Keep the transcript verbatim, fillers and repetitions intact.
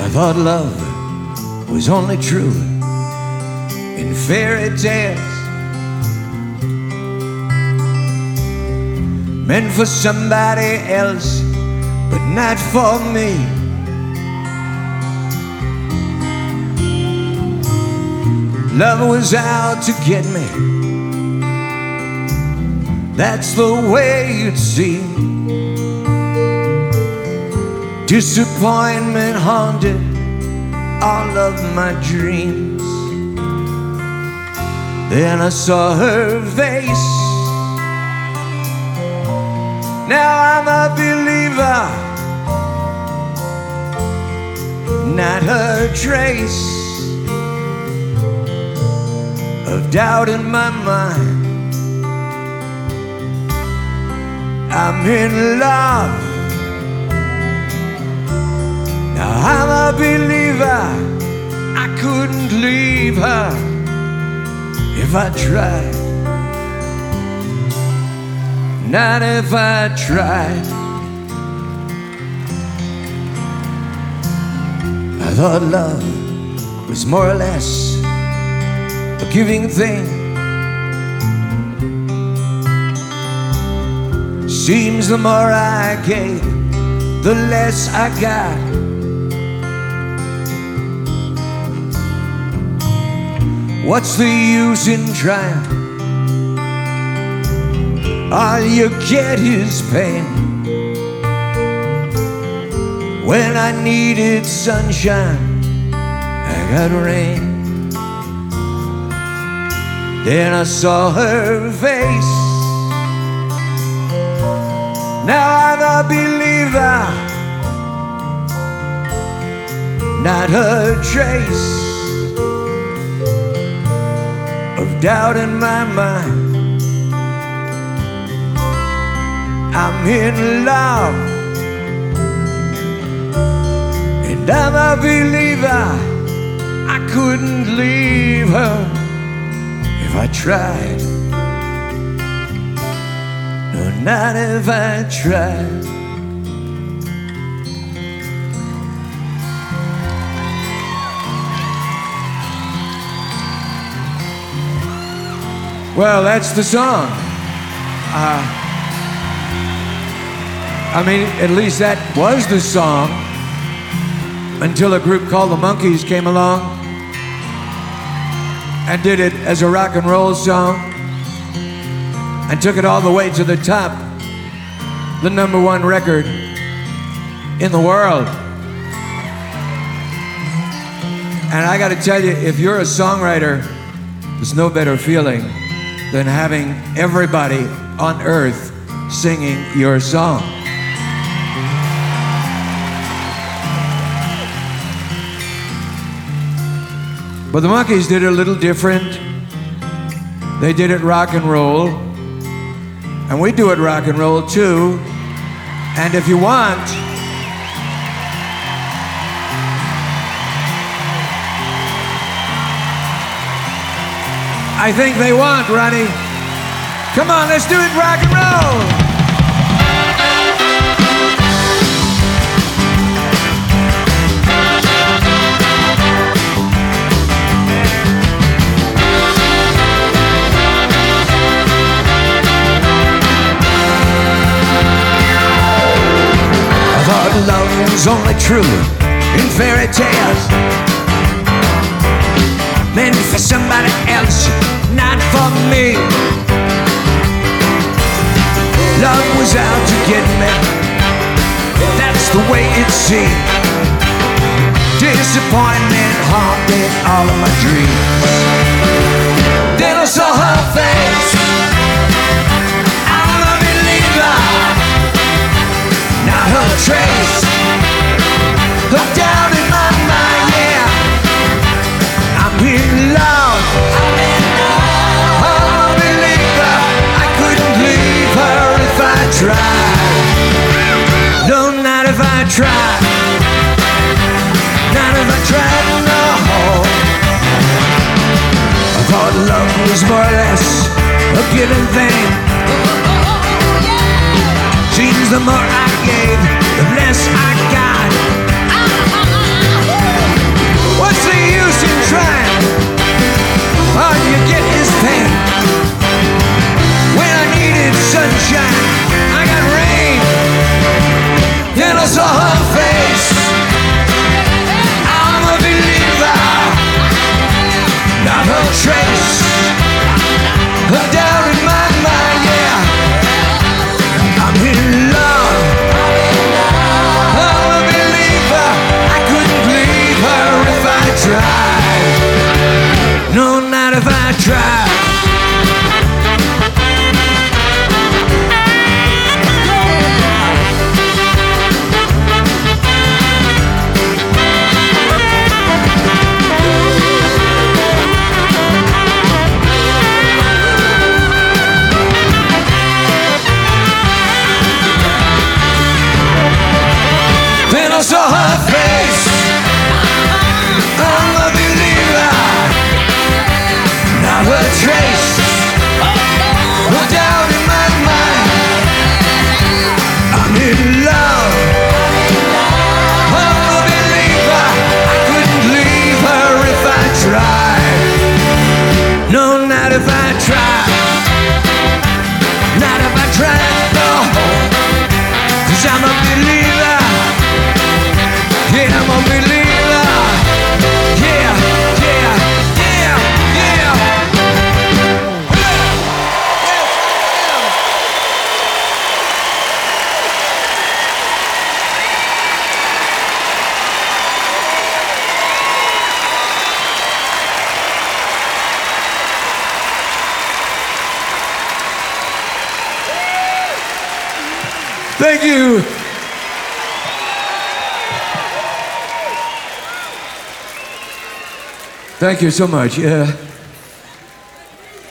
thought love was only true in fairy tales, meant for somebody else, but not for me. Love was out to get me, that's the way it seemed. Disappointment haunted all of my dreams. Then I saw her face. Now I'm a believer, not a trace of doubt in my mind. I'm in love. Now I'm a believer. I couldn't leave her if I tried. Not if I tried. I thought love was more or less a giving thing. Seems the more I gave, the less I got. What's the use in trying? All you get is pain. When I needed sunshine, I got rain. Then I saw her face. Now I'm a believer, not a trace of doubt in my mind. I'm in love, and I'm a believer. I couldn't leave her if I tried. No, not if I tried. Well, that's the song. Uh, I mean, at least that was the song until a group called the Monkees came along and did it as a rock and roll song and took it all the way to the top, the number one record in the world. And I gotta tell you, if you're a songwriter, there's no better feeling than having everybody on earth singing your song. But the Monkees did it a little different. They did it rock and roll. And we do it rock and roll too. And if you want, I think they want, Ronnie. Come on, let's do it rock and roll. Love was only true in fairy tales, meant for somebody else, not for me. Love was out to get me, that's the way it seemed. Disappointment haunted all of my dreams. Then I saw her face. I'm a believer, not her trace of doubt in my mind, yeah. I'm in love, I'm in love. I'm a believer, I couldn't leave her if I tried. No, not if I tried. Not if I tried, no. I thought love was more or less a given thing. Seems the more I gave, the less I got. What's the use in trying? All you get is pain. When I needed sunshine, I got rain. Then I saw her face. I'm a believer, not a trace of doubt in my mind, yeah. I'm in love, I'm a believer. I couldn't believe her if I tried. No, not if I tried. Then I saw her face. I'm a believer, not a trace of doubt in my mind. I'm in love, I'm a believer. I couldn't leave her if I tried. No, not if I tried. Not if I tried, no. 'Cause I'm a believer. Yeah, I'm a believer. Yeah, yeah, yeah, yeah. Thank you. Thank you so much. Yeah.